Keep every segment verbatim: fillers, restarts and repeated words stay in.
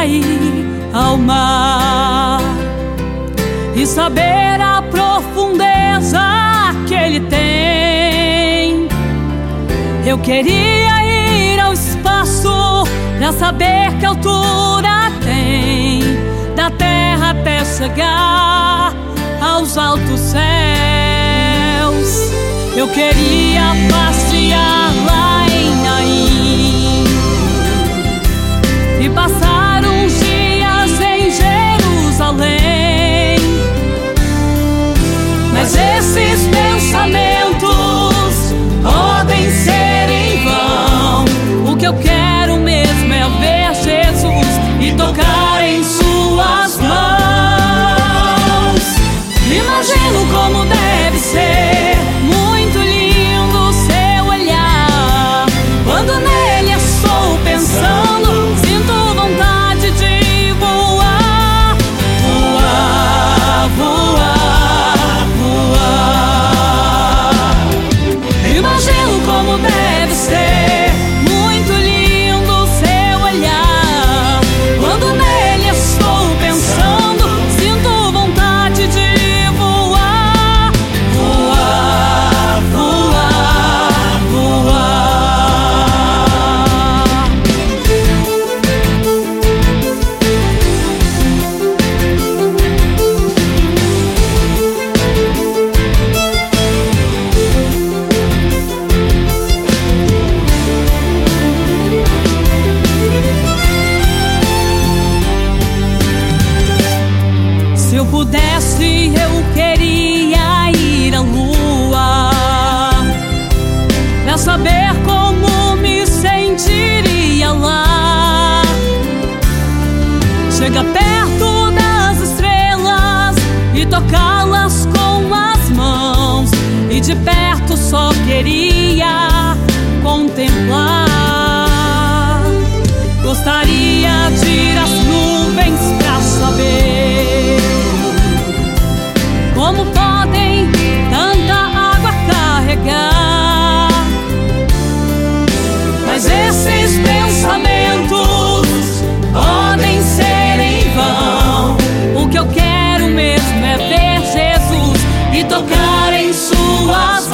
ir ao mar e saber a profundeza que ele tem. Eu queria ir ao espaço pra saber que altura tem, da terra até chegar aos altos céus. Eu queria passear lá em Naim e passar uns dias em Jerusalém. Mas esses pensamentos podem ser em vão. O que eu quero mesmo é ver Jesus e tocar em suas mãos. Imagino como deve ser muito lindo seu olhar. Quando nele estou pensando, sinto vontade de voar, voar, voar, voar. Imagino como deve ser muito lindo seu olhar. Quando nele estou pensando, sinto vontade de voar, voar, voar, voar. Se eu pudesse, eu queria ir à lua pra saber como me sentiria lá. Chega perto das estrelas e tocá-las com as mãos, e de perto só queria contemplar. Gostaria de ir às nuvens pra saber como podem tanta água carregar. Mas esses pensamentos podem ser em vão. O que eu quero mesmo é ver Jesus e tocar em suas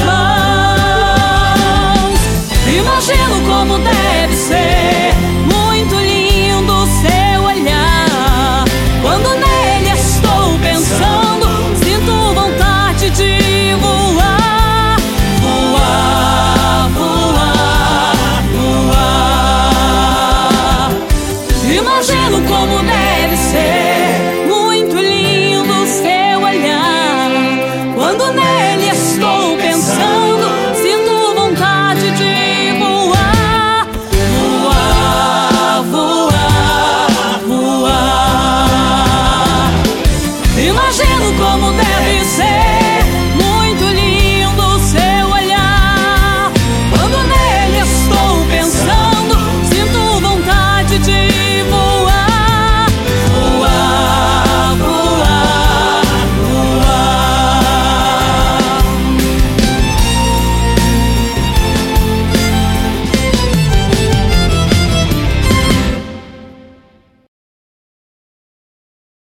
mãos. Imagino como deve ser muito lindo seu olhar. Quando nele estou pensando, sinto vontade de voar, voar, voar, voar. Imagino como deve